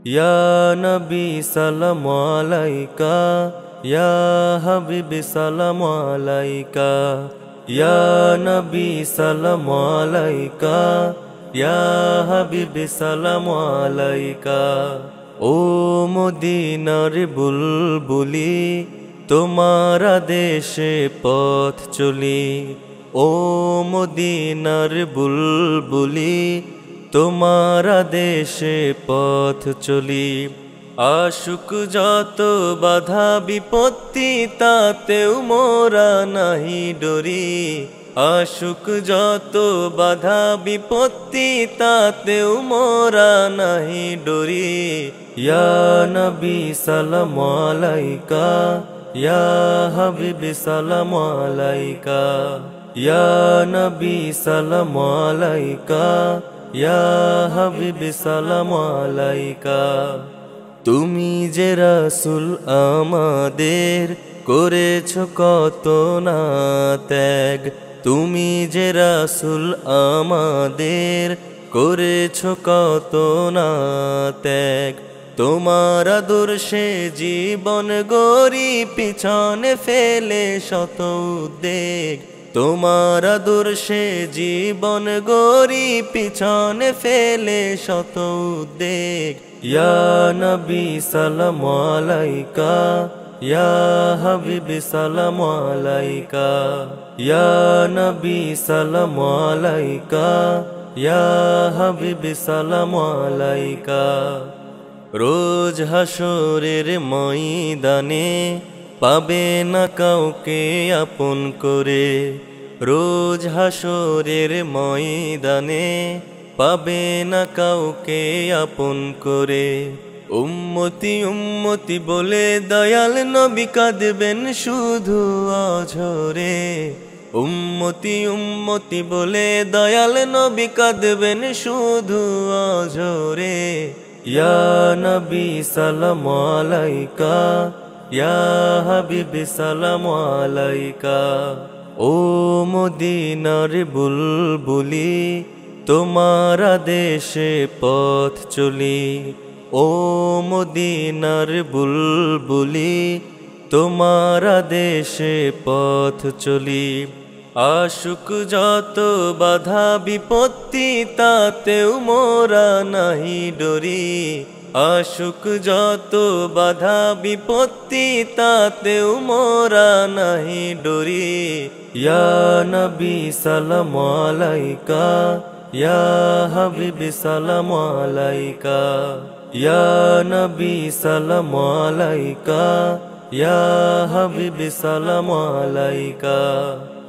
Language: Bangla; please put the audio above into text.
ইয়া নবী সালাম আলাইকা, ইয়া হাবিবি সালাম আলাইকা, ইয়া নবী সালাম আলাইকা, ইয়া হাবিবি সালাম আলাইকা। ও মদিনার বুলবুলি, তোমার দেশে পথ চলি। ও মদিনার বুলবুলি, তোমার দেশে পথ চলি। আশুক যত বাধা বিপত্তি, তাতেও মোরা নাহি ডরি। আশুক যত বাধা বিপত্তি, তাতেও মোরা নাহি ডরি। ইয়া নবী সালাম আলাইকা, ইয়া হাবিবি সালাম আলাইকা, ইয়া নবী সালাম আলাইকা, ইয়া হাবিবি সালাম আলাইকা। তুমি যে রাসূল আমাদের, করেছ কত না ত্যাগ। তুমি যে রাসূল আমাদের, করেছ কত না ত্যাগ। তোমার আদর্শে জীবন গড়ি, পিছনে ফেলে শত উদ্বেগ। তোমার আদর্শে জীবন গড়ি, পিছনে ফেলে শত উদ্বেগ। ইয়া নবী সালাম আলাইকা, ইয়া হাবিবি সালাম আলাইকা, ইয়া নবী সালাম আলাইকা, ইয়া হাবিবি সালাম আলাইকা। রোজ হাসরের ময়দানে, পাবে না কাউকে আপন করে। রোজ হাসরের ময়দানে, পাবে না কাউকে আপন করে। উম্মতি উম্মতি বলে দয়াল নবী কাঁদবেন শুধু অঝরে। উম্মতি উম্মতি বলে দয়াল নবী কাঁদবেন শুধু অঝরে। ইয়া নবী সালাম আলাইকা, ইয়া হাবিবি সালাম আলাইকা। ও মদিনার বুলবুলি, তোমার দেশে পথ চলি। ও মদিনার বুলবুলি, তোমার দেশে পথ চলি। আশুক যত বাধা বিপত্তি, তাতেও মোরা নাহি ডরি। আশুক যত বাধা বিপত্তি, তাতেও মোরা নাহি ডরি। ইয়া নবী সালাম আলাইকা, ইয়া হাবিবি সালাম আলাইকা, ইয়া নবী সালাম আলাইকা, ইয়া হাবিবি সালাম আলাইকা।